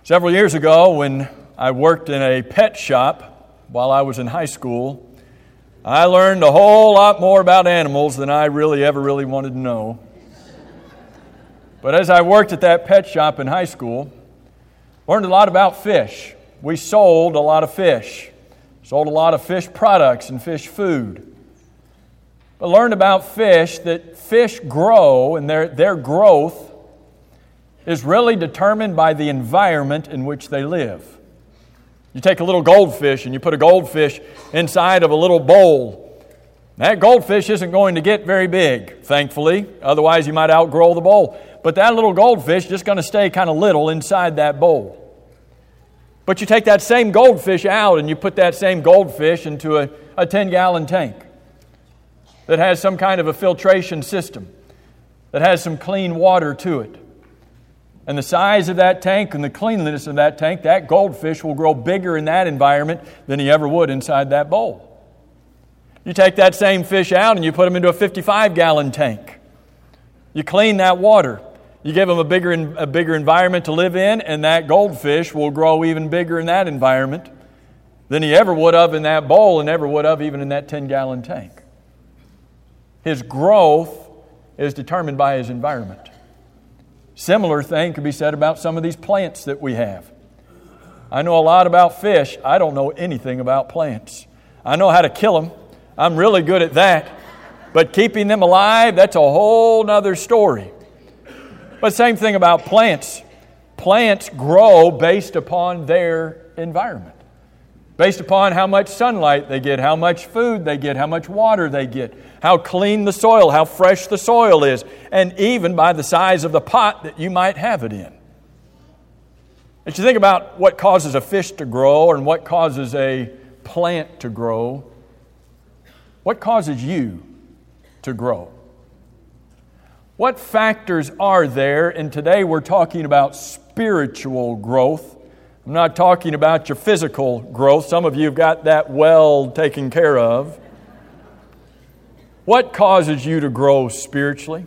Several years ago, when I worked in a pet shop while I was in high school, I learned a whole lot more about animals than I ever wanted to know. But as I worked at that pet shop in high school, learned a lot about fish. We sold a lot of fish. Sold a lot of fish products and fish food. But learned about fish that fish grow, and their growth is really determined by the environment in which they live. You take a little goldfish and you put a goldfish inside of a little bowl. That goldfish isn't going to get very big, thankfully. Otherwise, you might outgrow the bowl. But that little goldfish is just going to stay kind of little inside that bowl. But you take that same goldfish out and you put that same goldfish into a 10-gallon tank that has some kind of a filtration system, that has some clean water to it. And the size of that tank and the cleanliness of that tank, that goldfish will grow bigger in that environment than he ever would inside that bowl. You take that same fish out and you put him into a 55-gallon tank. You clean that water. You give him a bigger environment to live in, and that goldfish will grow even bigger in that environment than he ever would have in that bowl and ever would have even in that 10-gallon tank. His growth is determined by his environment. Similar thing could be said about some of these plants that we have. I know a lot about fish. I don't know anything about plants. I know how to kill them. I'm really good at that. But keeping them alive, that's a whole other story. But same thing about plants. Plants grow based upon their environment. Based upon how much sunlight they get, how much food they get, how much water they get, how clean the soil, how fresh the soil is, and even by the size of the pot that you might have it in. If you think about what causes a fish to grow and what causes a plant to grow, what causes you to grow? What factors are there? And today we're talking about spiritual growth. I'm not talking about your physical growth. Some of you have got that well taken care of. What causes you to grow spiritually?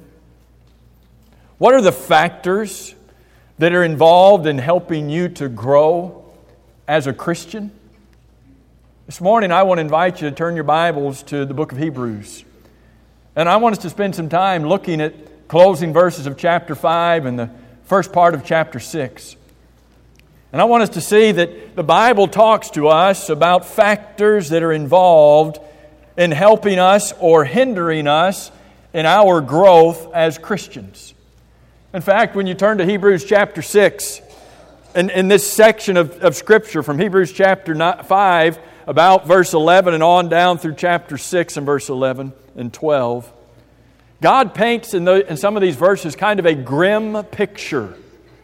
What are the factors that are involved in helping you to grow as a Christian? This morning I want to invite you to turn your Bibles to the book of Hebrews. And I want us to spend some time looking at closing verses of chapter 5 and the first part of chapter 6. And I want us to see that the Bible talks to us about factors that are involved in helping us or hindering us in our growth as Christians. In fact, when you turn to Hebrews chapter 6, in this section of Scripture from Hebrews chapter 5, about verse 11 and on down through chapter 6 and verse 11 and 12, God paints in some of these verses kind of a grim picture.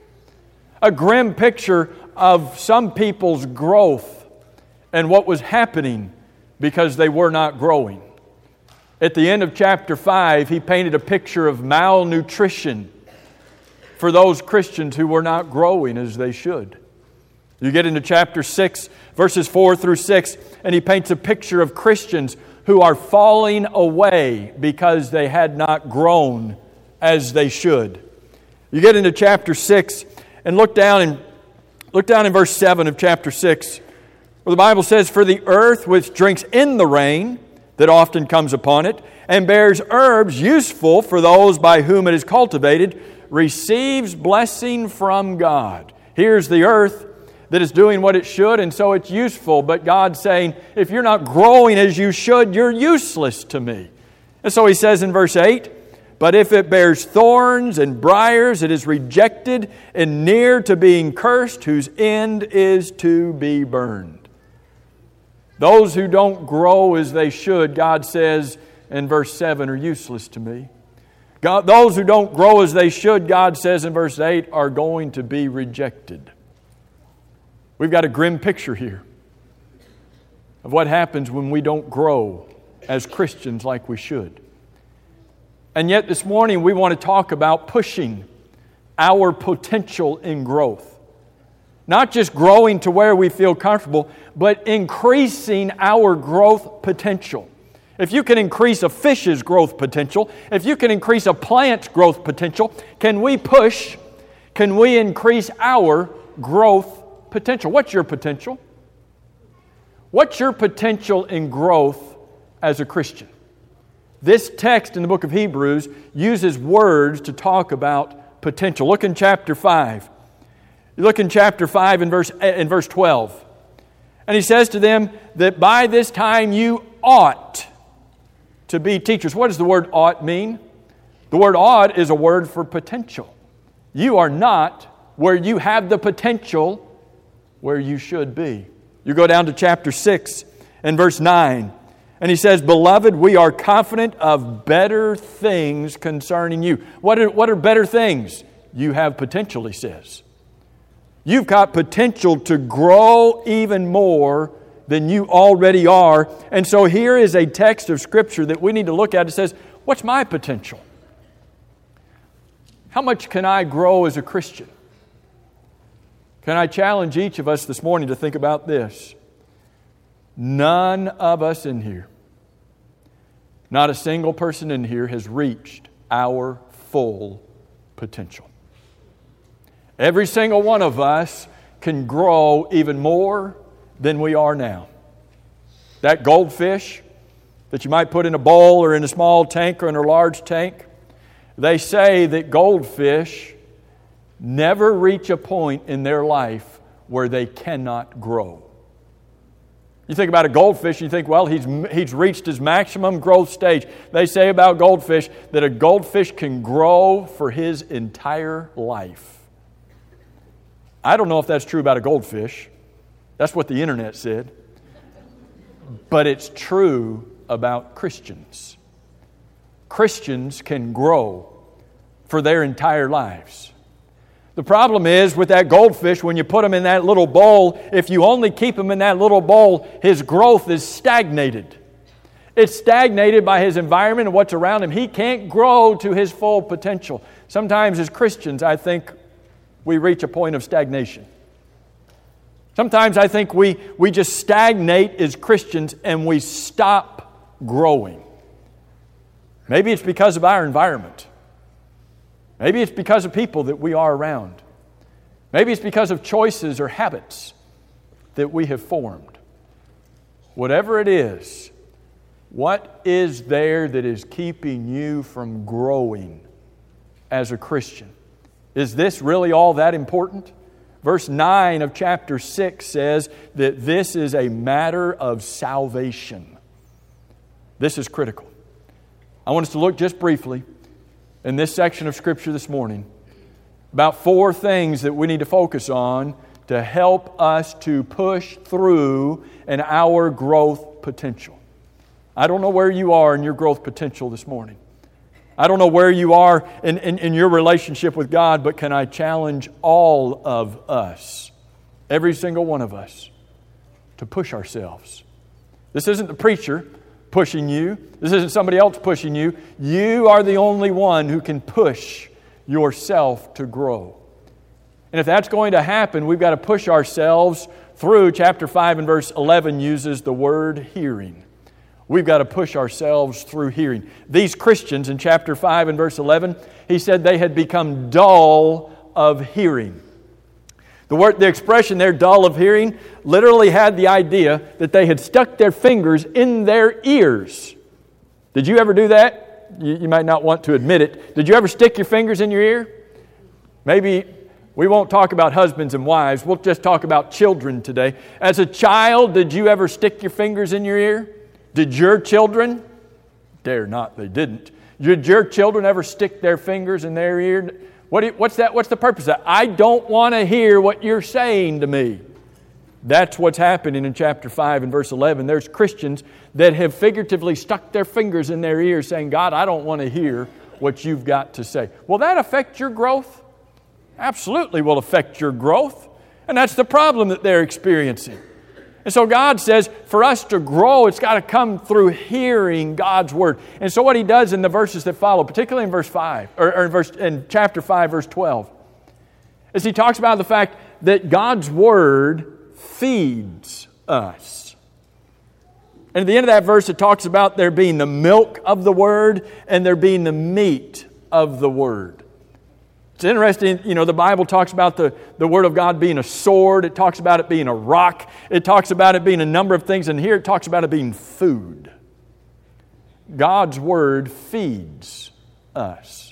A grim picture of some people's growth and what was happening because they were not growing. At the end of chapter 5, he painted a picture of malnutrition for those Christians who were not growing as they should. You get into chapter 6, verses 4 through 6, and he paints a picture of Christians who are falling away because they had not grown as they should. You get into chapter 6, and look down in verse 7 of chapter 6, where the Bible says, "For the earth which drinks in the rain that often comes upon it, and bears herbs useful for those by whom it is cultivated, receives blessing from God." Here's the earth that is doing what it should, and so it's useful. But God's saying, if you're not growing as you should, you're useless to me. And so he says in verse 8, "But if it bears thorns and briars, it is rejected and near to being cursed, whose end is to be burned." Those who don't grow as they should, God says in verse 7, are useless to me. Those who don't grow as they should, God says in verse 8, are going to be rejected. We've got a grim picture here of what happens when we don't grow as Christians like we should. And yet this morning we want to talk about pushing our potential in growth. Not just growing to where we feel comfortable, but increasing our growth potential. If you can increase a fish's growth potential, if you can increase a plant's growth potential, can we increase our growth potential. What's your potential? What's your potential in growth as a Christian? This text in the book of Hebrews uses words to talk about potential. Look in chapter 5. You look in chapter 5 in verse 12. And he says to them that by this time you ought to be teachers. What does the word ought mean? The word ought is a word for potential. You are not where you have the potential where you should be. You go down to chapter 6 and verse 9. And he says, Beloved, we are confident of better things concerning you. What are better things? You have potential, he says. You've got potential to grow even more than you already are. And so here is a text of Scripture that we need to look at. It says, what's my potential? How much can I grow as a Christian? Can I challenge each of us this morning to think about this? None of us in here, not a single person in here has reached our full potential. Every single one of us can grow even more than we are now. That goldfish that you might put in a bowl or in a small tank or in a large tank, they say that goldfish never reach a point in their life where they cannot grow. You think about a goldfish, you think, well, he's reached his maximum growth stage. They say about goldfish that a goldfish can grow for his entire life. I don't know if that's true about a goldfish. That's what the internet said. But it's true about Christians. Christians can grow for their entire lives. The problem is with that goldfish, when you put him in that little bowl, if you only keep him in that little bowl, his growth is stagnated. It's stagnated by his environment and what's around him. He can't grow to his full potential. Sometimes as Christians, I think we reach a point of stagnation. Sometimes I think we just stagnate as Christians and we stop growing. Maybe it's because of our environment. Maybe it's because of people that we are around. Maybe it's because of choices or habits that we have formed. Whatever it is, what is there that is keeping you from growing as a Christian? Is this really all that important? Verse 9 of chapter 6 says that this is a matter of salvation. This is critical. I want us to look just briefly in this section of Scripture this morning about 4 things that we need to focus on to help us to push through in our growth potential. I don't know where you are in your growth potential this morning. I don't know where you are in your relationship with God, but can I challenge all of us, every single one of us, to push ourselves? This isn't the preacher pushing you. This isn't somebody else pushing you. You are the only one who can push yourself to grow. And if that's going to happen, we've got to push ourselves through. Chapter 5 and verse 11 uses the word hearing. We've got to push ourselves through hearing. These Christians in chapter 5 and verse 11, he said they had become dull of hearing. The expression there, dull of hearing, literally had the idea that they had stuck their fingers in their ears. Did you ever do that? You might not want to admit it. Did you ever stick your fingers in your ear? Maybe we won't talk about husbands and wives. We'll just talk about children today. As a child, did you ever stick your fingers in your ear? Did your children? Dare not, they didn't. Did your children ever stick their fingers in their ear? What's that? What's the purpose of that? I don't want to hear what you're saying to me. That's what's happening in chapter 5 and verse 11. There's Christians that have figuratively stuck their fingers in their ears saying, God, I don't want to hear what you've got to say. Will that affect your growth? Absolutely will affect your growth. And that's the problem that they're experiencing. And so God says, for us to grow, it's got to come through hearing God's Word. And so what He does in the verses that follow, particularly in verse 5, in chapter 5, verse 12, is He talks about the fact that God's Word feeds us. And at the end of that verse, it talks about there being the milk of the Word and there being the meat of the Word. It's interesting, the Bible talks about the Word of God being a sword. It talks about it being a rock. It talks about it being a number of things. And here it talks about it being food. God's Word feeds us.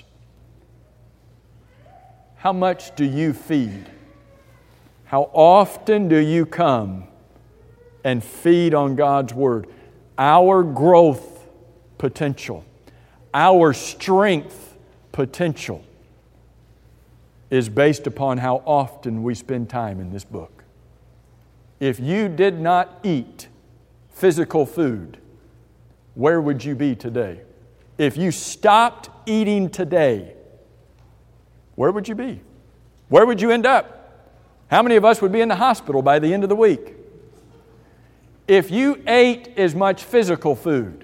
How much do you feed? How often do you come and feed on God's Word? Our growth potential, our strength potential is based upon how often we spend time in this book. If you did not eat physical food, where would you be today? If you stopped eating today, where would you be? Where would you end up? How many of us would be in the hospital by the end of the week? If you ate as much physical food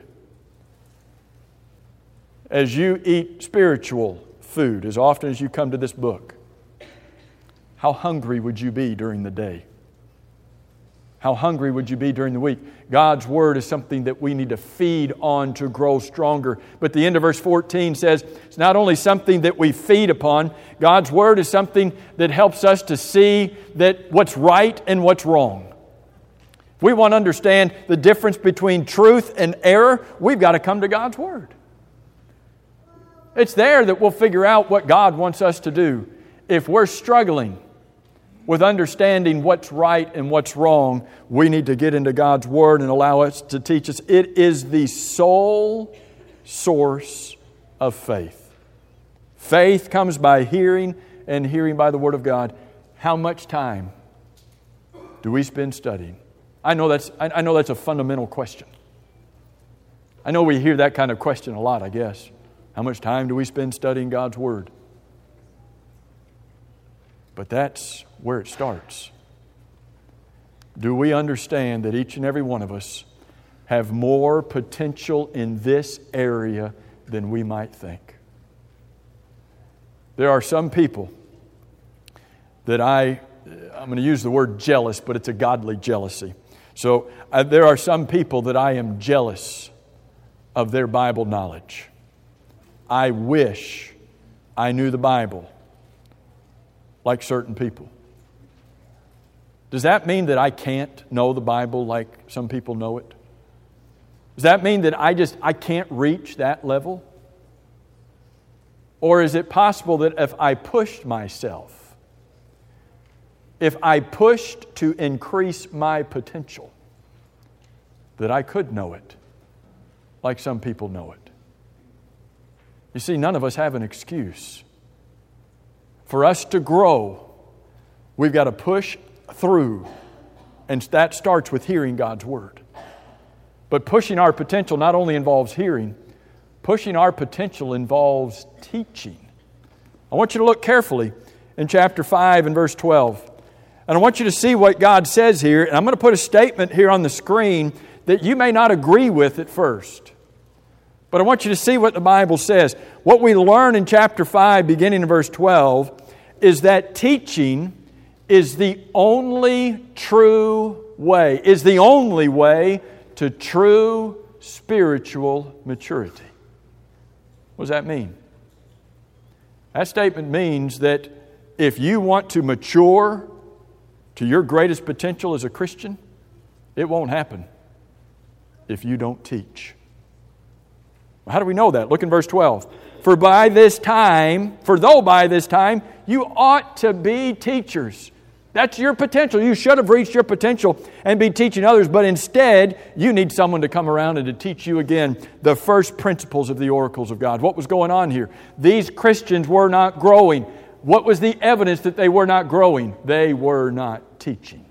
as you eat spiritual food as often as you come to this book, how hungry would you be during the day? How hungry would you be during the week? God's Word is something that we need to feed on to grow stronger. But the end of verse 14 says, it's not only something that we feed upon, God's Word is something that helps us to see that what's right and what's wrong. If we want to understand the difference between truth and error, we've got to come to God's Word. It's there that we'll figure out what God wants us to do. If we're struggling with understanding what's right and what's wrong, we need to get into God's Word and allow us to teach us. It is the sole source of faith. Faith comes by hearing, and hearing by the Word of God. How much time do we spend studying? I know that's a fundamental question. I know we hear that kind of question a lot, I guess. How much time do we spend studying God's Word? But that's where it starts. Do we understand that each and every one of us have more potential in this area than we might think? There are some people that I'm going to use the word jealous, but it's a godly jealousy. So there are some people that I am jealous of their Bible knowledge. I wish I knew the Bible like certain people. Does that mean that I can't know the Bible like some people know it? Does that mean that I can't reach that level? Or is it possible that if I pushed myself, if I pushed to increase my potential, that I could know it like some people know it? You see, none of us have an excuse. For us to grow, we've got to push through, and that starts with hearing God's Word. But pushing our potential not only involves hearing, pushing our potential involves teaching. I want you to look carefully in chapter 5 and verse 12. And I want you to see what God says here. And I'm going to put a statement here on the screen that you may not agree with at first. But I want you to see what the Bible says. What we learn in chapter 5, beginning in verse 12, is that teaching is the only true way, to true spiritual maturity. What does that mean? That statement means that if you want to mature to your greatest potential as a Christian, it won't happen if you don't teach. How do we know that? Look in verse 12. For though by this time, you ought to be teachers. That's your potential. You should have reached your potential and be teaching others, but instead, you need someone to come around and to teach you again the first principles of the oracles of God. What was going on here? These Christians were not growing. What was the evidence that they were not growing? They were not teaching.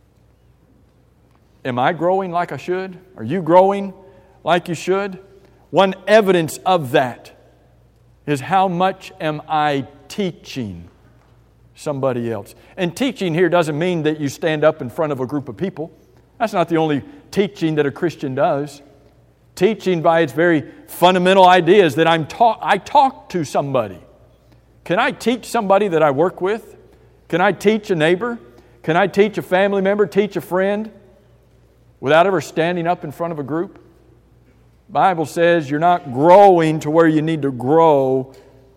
Am I growing like I should? Are you growing like you should? One evidence of that is how much am I teaching somebody else. And teaching here doesn't mean that you stand up in front of a group of people. That's not the only teaching that a Christian does. Teaching by its very fundamental idea is that I talk to somebody. Can I teach somebody that I work with? Can I teach a neighbor? Can I teach a family member, teach a friend without ever standing up in front of a group? The Bible says you're not growing to where you need to grow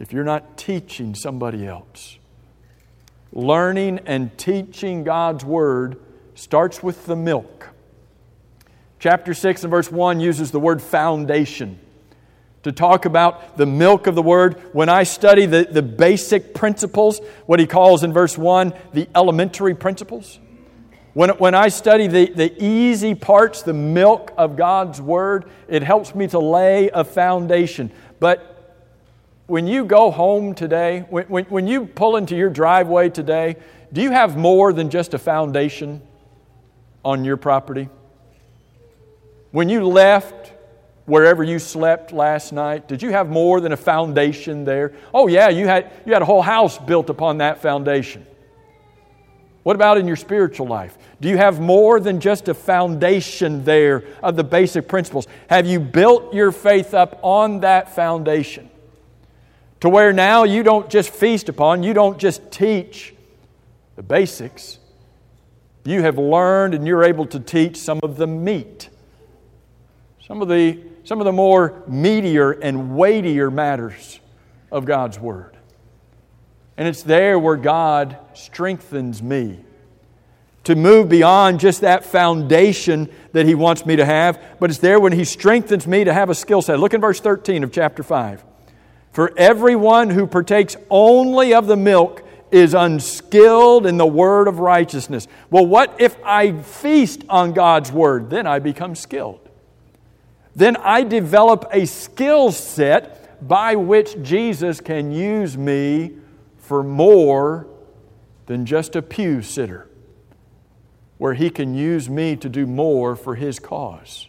if you're not teaching somebody else. Learning and teaching God's Word starts with the milk. Chapter 6 and verse 1 uses the word foundation to talk about the milk of the Word. When I study the basic principles, what he calls in verse 1 the elementary principles, when I study the easy parts, the milk of God's Word, it helps me to lay a foundation. But when you go home today, when you pull into your driveway today, do you have more than just a foundation on your property? When you left wherever you slept last night, did you have more than a foundation there? Oh yeah, you had a whole house built upon that foundation. What about in your spiritual life? Do you have more than just a foundation there of the basic principles? Have you built your faith up on that foundation? To where now you don't just feast upon, you don't just teach the basics. You have learned and you're able to teach some of the meat. Some of the more meatier and weightier matters of God's Word. And it's there where God strengthens me to move beyond just that foundation that He wants me to have, but it's there when He strengthens me to have a skill set. Look in verse 13 of chapter 5. For everyone who partakes only of the milk is unskilled in the word of righteousness. Well, what if I feast on God's Word? Then I become skilled. Then I develop a skill set by which Jesus can use me for more than just a pew sitter, where He can use me to do more for His cause.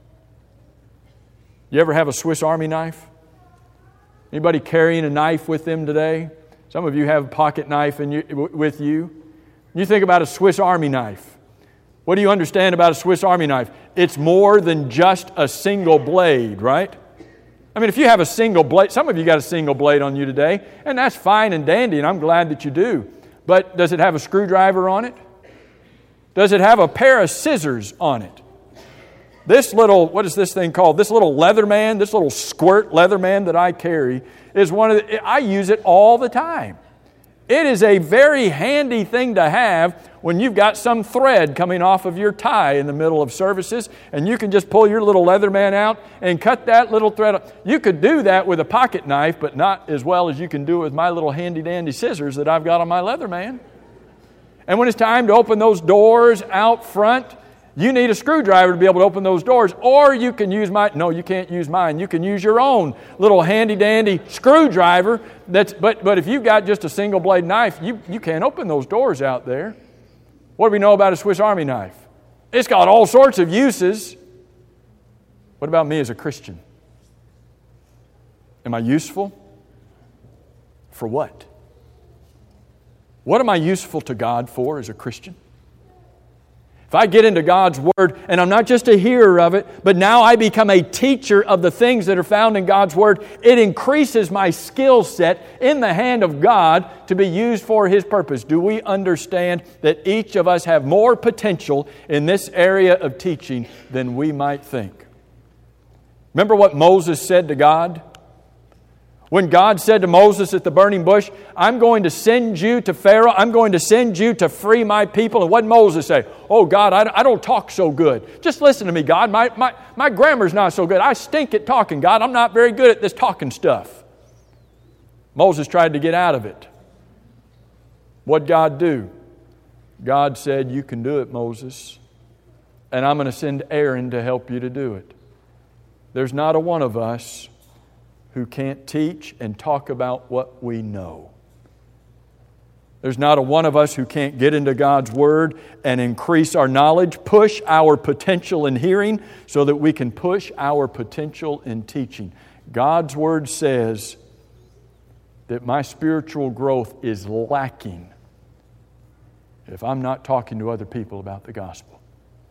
You ever have a Swiss Army knife? Anybody carrying a knife with them today? Some of you have a pocket knife with you. You think about a Swiss Army knife. What do you understand about a Swiss Army knife? It's more than just a single blade, right? I mean, if you have a single blade, some of you got a single blade on you today, and that's fine and dandy, and I'm glad that you do. But does it have a screwdriver on it? Does it have a pair of scissors on it? This little, what is this thing called? This little Leatherman, this little squirt Leatherman that I carry is I use it all the time. It is a very handy thing to have when you've got some thread coming off of your tie in the middle of services, and you can just pull your little Leatherman out and cut that little thread up. You could do that with a pocket knife, but not as well as you can do it with my little handy-dandy scissors that I've got on my Leatherman. And when it's time to open those doors out front, you need a screwdriver to be able to open those doors, or you can use no, you can't use mine. You can use your own little handy-dandy screwdriver. But if you've got just a single blade knife, you can't open those doors out there. What do we know about a Swiss Army knife? It's got all sorts of uses. What about me as a Christian? Am I useful? For what? What am I useful to God for as a Christian? If I get into God's Word, and I'm not just a hearer of it, but now I become a teacher of the things that are found in God's Word, it increases my skill set in the hand of God to be used for His purpose. Do we understand that each of us have more potential in this area of teaching than we might think? Remember what Moses said to God? When God said to Moses at the burning bush, I'm going to send you to Pharaoh. I'm going to send you to free my people. And what did Moses say? Oh, God, I don't talk so good. Just listen to me, God. My grammar's not so good. I stink at talking, God. I'm not very good at this talking stuff. Moses tried to get out of it. What'd God do? God said, you can do it, Moses. And I'm going to send Aaron to help you to do it. There's not a one of us who can't teach and talk about what we know. There's not a one of us who can't get into God's Word and increase our knowledge, push our potential in hearing so that we can push our potential in teaching. God's Word says that my spiritual growth is lacking if I'm not talking to other people about the gospel.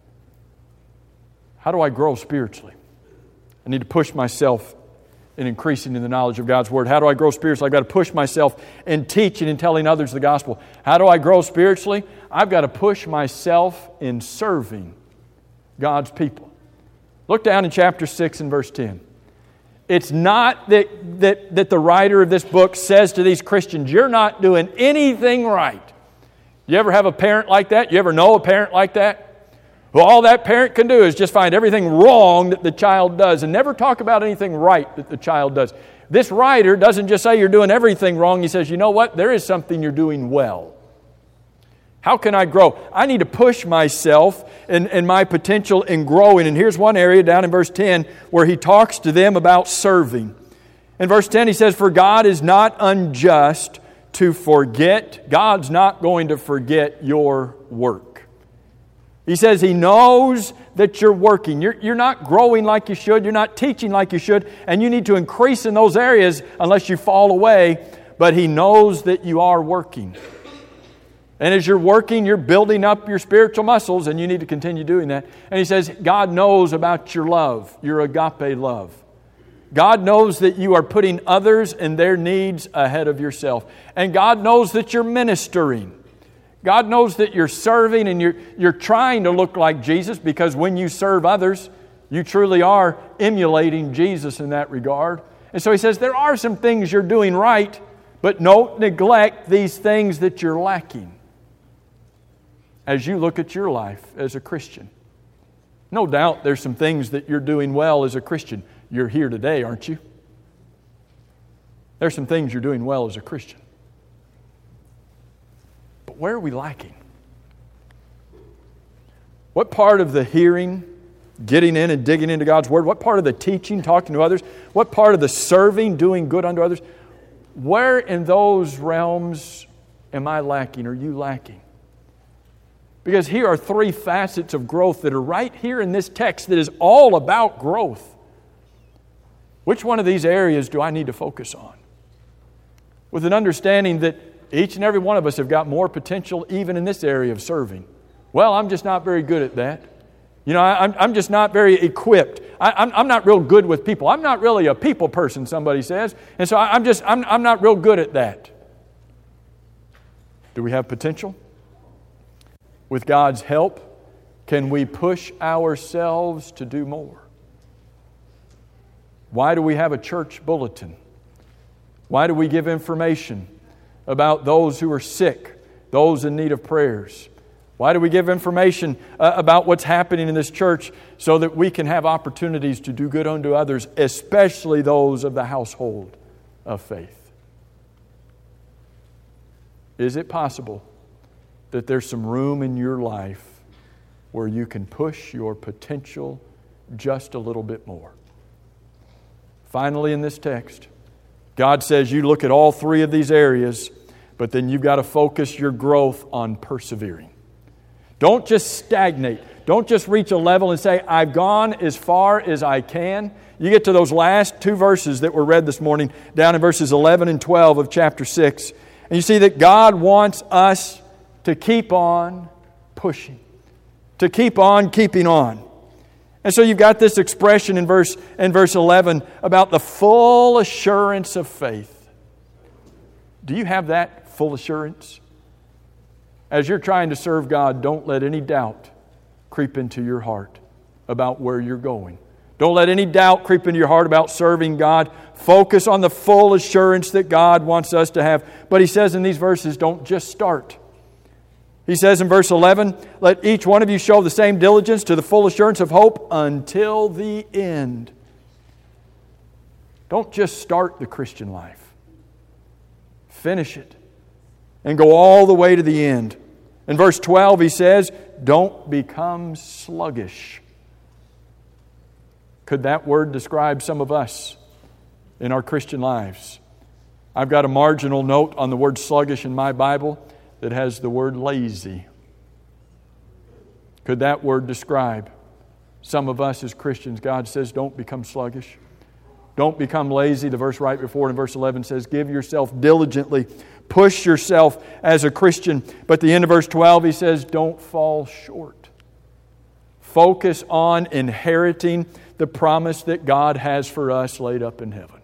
How do I grow spiritually? I need to push myself in increasing in the knowledge of God's Word. How do I grow spiritually? I've got to push myself in teaching and telling others the gospel. How do I grow spiritually? I've got to push myself in serving God's people. Look down in chapter 6 and verse 10. It's not that the writer of this book says to these Christians, you're not doing anything right. You ever have a parent like that? You ever know a parent like that? Well, all that parent can do is just find everything wrong that the child does and never talk about anything right that the child does. This writer doesn't just say you're doing everything wrong. He says, you know what? There is something you're doing well. How can I grow? I need to push myself and my potential in growing. And here's one area down in verse 10 where he talks to them about serving. In verse 10 he says, for God is not unjust to forget. God's not going to forget your work. He says He knows that you're working. You're not growing like you should. You're not teaching like you should. And you need to increase in those areas unless you fall away. But He knows that you are working. And as you're working, you're building up your spiritual muscles, and you need to continue doing that. And He says God knows about your love, your agape love. God knows that you are putting others and their needs ahead of yourself. And God knows that you're ministering. God knows that you're serving and you're trying to look like Jesus, because when you serve others, you truly are emulating Jesus in that regard. And so He says there are some things you're doing right, but don't neglect these things that you're lacking as you look at your life as a Christian. No doubt there's some things that you're doing well as a Christian. You're here today, aren't you? There's some things you're doing well as a Christian. But where are we lacking? What part of the hearing, getting in and digging into God's Word, what part of the teaching, talking to others, what part of the serving, doing good unto others, where in those realms am I lacking? Are you lacking? Because here are three facets of growth that are right here in this text that is all about growth. Which one of these areas do I need to focus on? With an understanding that each and every one of us have got more potential even in this area of serving. Well, I'm just not very good at that. You know, I'm just not very equipped. I'm not real good with people. I'm not really a people person, somebody says. And so I'm not real good at that. Do we have potential? With God's help, can we push ourselves to do more? Why do we have a church bulletin? Why do we give information about those who are sick, those in need of prayers? Why do we give information about what's happening in this church so that we can have opportunities to do good unto others, especially those of the household of faith? Is it possible that there's some room in your life where you can push your potential just a little bit more? Finally, in this text, God says you look at all three of these areas, but then you've got to focus your growth on persevering. Don't just stagnate. Don't just reach a level and say, I've gone as far as I can. You get to those last two verses that were read this morning, down in verses 11 and 12 of chapter 6, and you see that God wants us to keep on pushing, to keep on keeping on. And so you've got this expression in verse 11 about the full assurance of faith. Do you have that full assurance? As you're trying to serve God, don't let any doubt creep into your heart about where you're going. Don't let any doubt creep into your heart about serving God. Focus on the full assurance that God wants us to have. But He says in these verses, don't just start. He says in verse 11, let each one of you show the same diligence to the full assurance of hope until the end. Don't just start the Christian life. Finish it and go all the way to the end. In verse 12 he says, don't become sluggish. Could that word describe some of us in our Christian lives? I've got a marginal note on the word sluggish in my Bible that has the word lazy. Could that word describe some of us as Christians? God says, don't become sluggish. Don't become lazy. The verse right before in verse 11 says, give yourself diligently. Push yourself as a Christian. But at the end of verse 12, he says, don't fall short. Focus on inheriting the promise that God has for us laid up in heaven.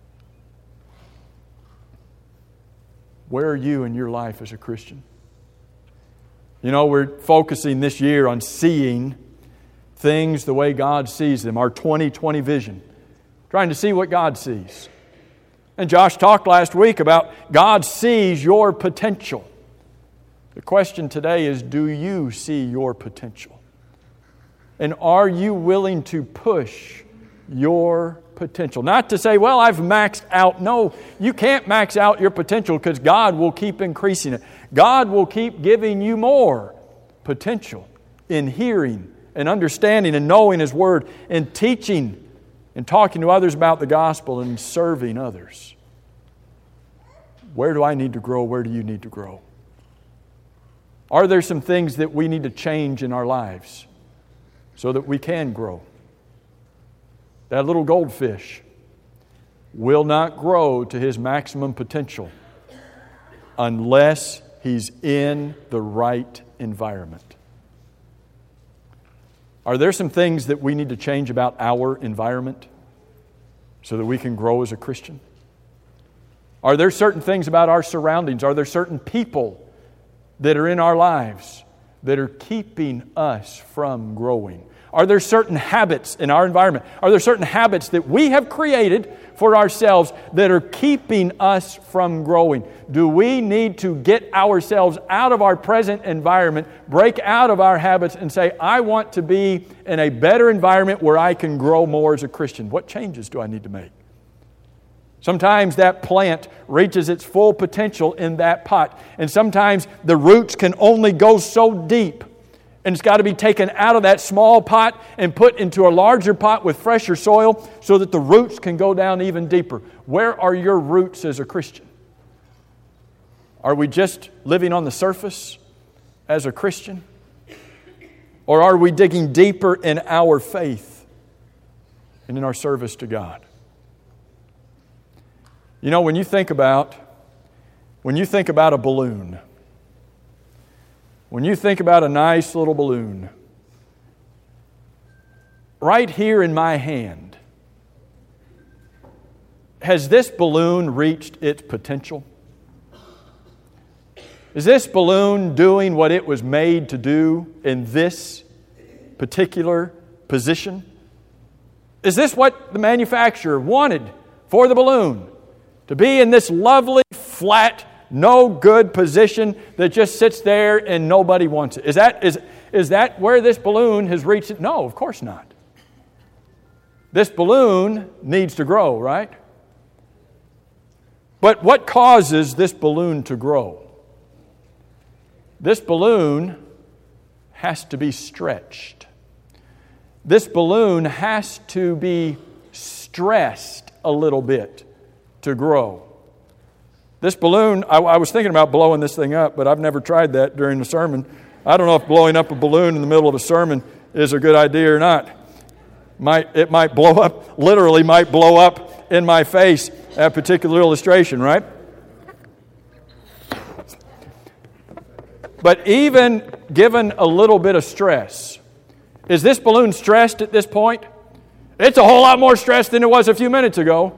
Where are you in your life as a Christian? You know, we're focusing this year on seeing things the way God sees them, our 2020 vision. trying to see what God sees. And Josh talked last week about God sees your potential. The question today is, do you see your potential? And are you willing to push your potential? Not to say, well, I've maxed out. No, you can't max out your potential because God will keep increasing it. God will keep giving you more potential in hearing and understanding and knowing His Word and teaching and talking to others about the gospel and serving others. Where do I need to grow? Where do you need to grow? Are there some things that we need to change in our lives so that we can grow? That little goldfish will not grow to his maximum potential unless he's in the right environment. Are there some things that we need to change about our environment so that we can grow as a Christian? Are there certain things about our surroundings? Are there certain people that are in our lives that are keeping us from growing? Are there certain habits in our environment? Are there certain habits that we have created for ourselves that are keeping us from growing? Do we need to get ourselves out of our present environment, break out of our habits and say, I want to be in a better environment where I can grow more as a Christian? What changes do I need to make? Sometimes that plant reaches its full potential in that pot. And sometimes the roots can only go so deep. And it's got to be taken out of that small pot and put into a larger pot with fresher soil so that the roots can go down even deeper. Where are your roots as a Christian? Are we just living on the surface as a Christian? Or are we digging deeper in our faith and in our service to God? You know, when you think about a balloon, when you think about a nice little balloon, right here in my hand, has this balloon reached its potential? Is this balloon doing what it was made to do in this particular position? Is this what the manufacturer wanted for the balloon? To be in this lovely, flat, no good position that just sits there and nobody wants it. Is that where this balloon has reached it? No, of course not. This balloon needs to grow, right? But what causes this balloon to grow? This balloon has to be stretched. This balloon has to be stressed a little bit to grow. This balloon, I was thinking about blowing this thing up, but I've never tried that during the sermon. I don't know if blowing up a balloon in the middle of a sermon is a good idea or not. It might blow up, literally might blow up in my face, that particular illustration, right? But even given a little bit of stress, is this balloon stressed at this point? It's a whole lot more stressed than it was a few minutes ago.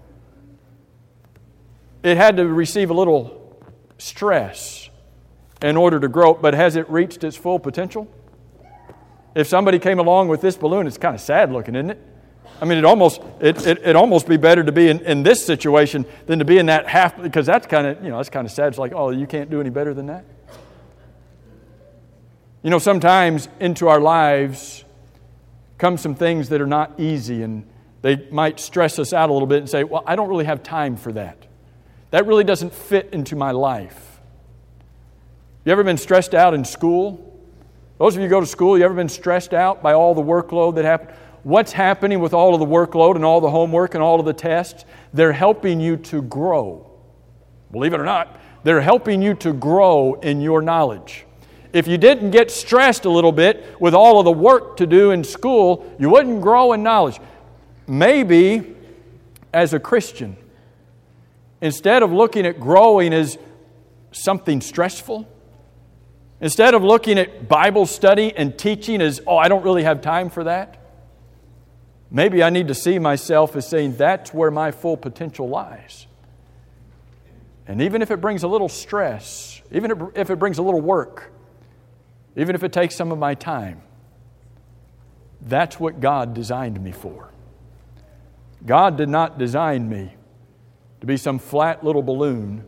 It had to receive a little stress in order to grow, but has it reached its full potential? If somebody came along with this balloon, it's kind of sad looking, isn't it? I mean, it'd almost be better to be in this situation than to be in that half, because that's kind of sad. It's like, oh, you can't do any better than that. You know, sometimes into our lives come some things that are not easy, and they might stress us out a little bit and say, well, I don't really have time for that. That really doesn't fit into my life. You ever been stressed out in school? Those of you who go to school, you ever been stressed out by all the workload that happened? What's happening with all of the workload and all the homework and all of the tests? They're helping you to grow. Believe it or not, they're helping you to grow in your knowledge. If you didn't get stressed a little bit with all of the work to do in school, you wouldn't grow in knowledge. Maybe as a Christian, instead of looking at growing as something stressful, instead of looking at Bible study and teaching as, I don't really have time for that, maybe I need to see myself as saying, that's where my full potential lies. And even if it brings a little stress, even if it brings a little work, even if it takes some of my time, that's what God designed me for. God did not design me to be some flat little balloon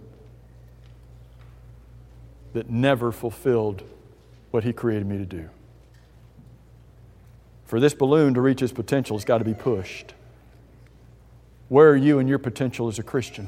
that never fulfilled what He created me to do. For this balloon to reach its potential, it's got to be pushed. Where are you in your potential as a Christian?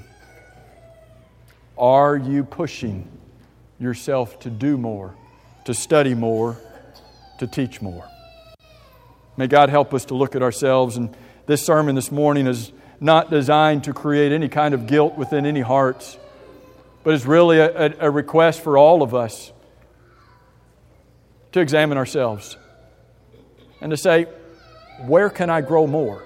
Are you pushing yourself to do more, to study more, to teach more? May God help us to look at ourselves. And this sermon this morning is not designed to create any kind of guilt within any hearts, but it's really a request for all of us to examine ourselves and to say, where can I grow more?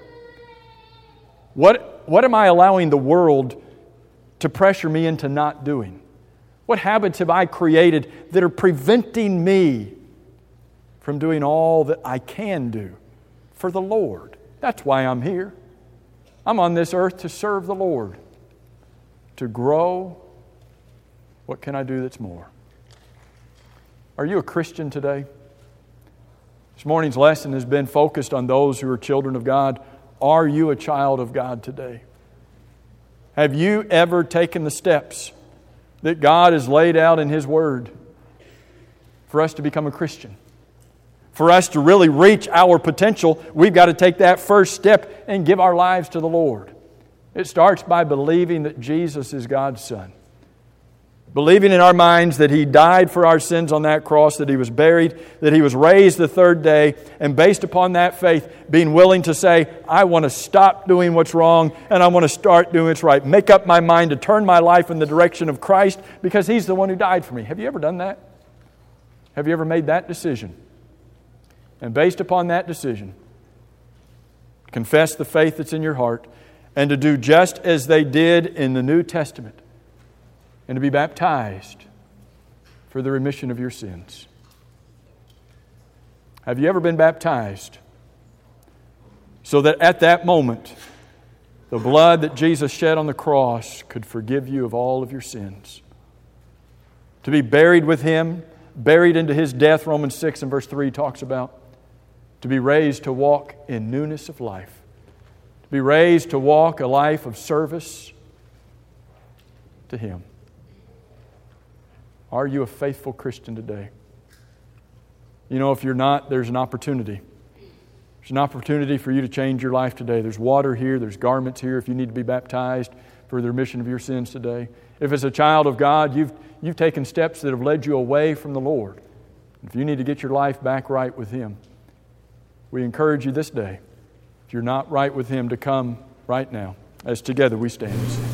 What am I allowing the world to pressure me into not doing? What habits have I created that are preventing me from doing all that I can do for the Lord? That's why I'm here. I'm on this earth to serve the Lord, to grow. What can I do that's more? Are you a Christian today? This morning's lesson has been focused on those who are children of God. Are you a child of God today? Have you ever taken the steps that God has laid out in His Word for us to become a Christian? For us to really reach our potential, we've got to take that first step and give our lives to the Lord. It starts by believing that Jesus is God's Son. Believing in our minds that He died for our sins on that cross, that He was buried, that He was raised the third day, and based upon that faith, being willing to say, I want to stop doing what's wrong and I want to start doing what's right. Make up my mind to turn my life in the direction of Christ because He's the one who died for me. Have you ever done that? Have you ever made that decision? And based upon that decision, confess the faith that's in your heart and to do just as they did in the New Testament, and to be baptized for the remission of your sins. Have you ever been baptized so that at that moment, the blood that Jesus shed on the cross could forgive you of all of your sins? To be buried with Him, buried into His death, Romans 6 and verse 3 talks about. To be raised to walk in newness of life. To be raised to walk a life of service to Him. Are you a faithful Christian today? You know, if you're not, there's an opportunity. There's an opportunity for you to change your life today. There's water here. There's garments here if you need to be baptized for the remission of your sins today. If as a child of God, you've taken steps that have led you away from the Lord. If you need to get your life back right with Him, we encourage you this day, if you're not right with Him, to come right now as together we stand.